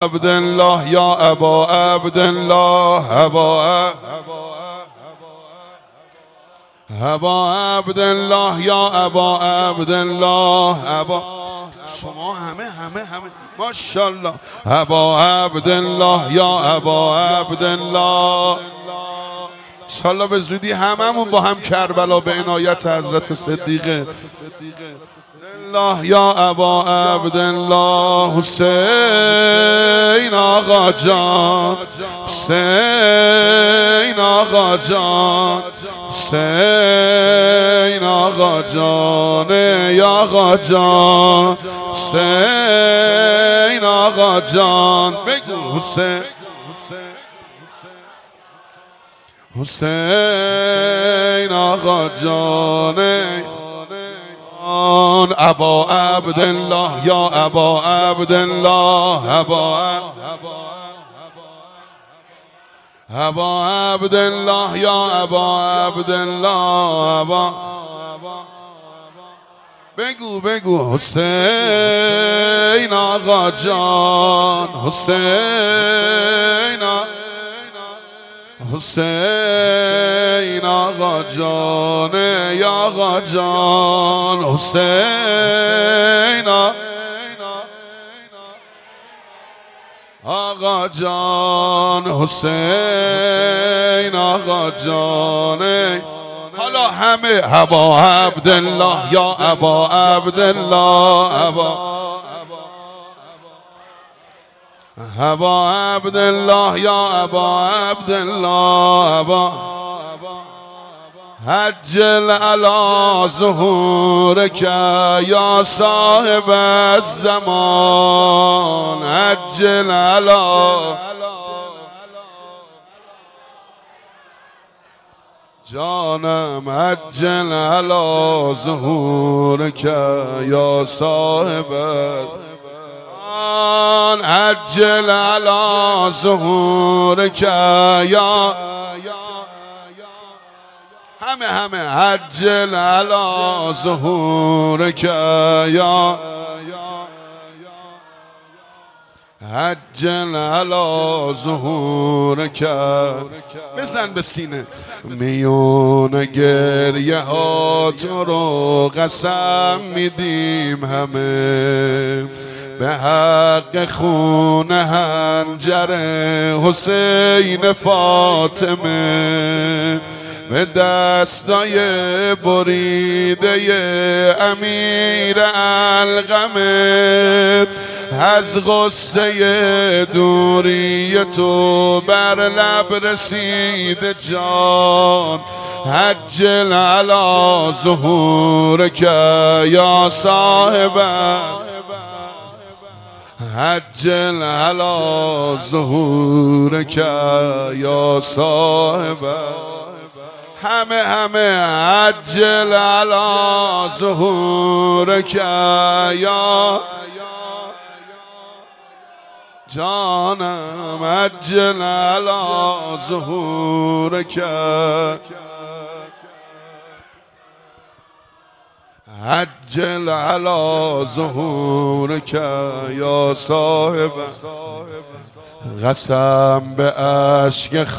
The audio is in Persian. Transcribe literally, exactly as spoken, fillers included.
عبدالله یا ابا عبدالله ابا ابا عبدالله یا ابا عبدالله ابا شما همه همه همه ماشاءالله ابا عبدالله یا ابا عبدالله انشالله به زودی هممون با هم کربلا به عنایت حضرت صدیقه الله یا ابا عبدالله حسین آقا جان حسین آقا جان حسین آقا جان یا آقا جان حسین آقا جان بگو حسین حسین آقا جان ابا عبدالله یا ابا عبدالله ابا ابا عبدالله یا ابا عبدالله ابا بگو بگو حسین آقا جان حسین حسین آقا جان یا آقا جان حسین آقا جان حسین آقا جان حالا همه ابا عبدالله یا ابا عبدالله ابا ابا عبدالله یا ابا عبدالله ابا عجل علی ظهورک یا صاحب الزمان عجل علی جانم عجل علی ظهورک یا صاحب عجل علی ظهورک یا همه همه عجل علی ظهورک یا عجل علی ظهورک بزن به سینه میون گریه ها تو رو قسم میدیم همه به حق خون حنجر حسین فاطمه به دستای بریده امیر القمه از غصه دوری تو بر لب رسید جان عجل علی ظهورک یا صاحب عجل علی ظهورک یا صاحب همه همه عجل علی ظهورک یا جانم عجل علی ظهورک عجل علی ظهورک یا صاحب قسم به اشک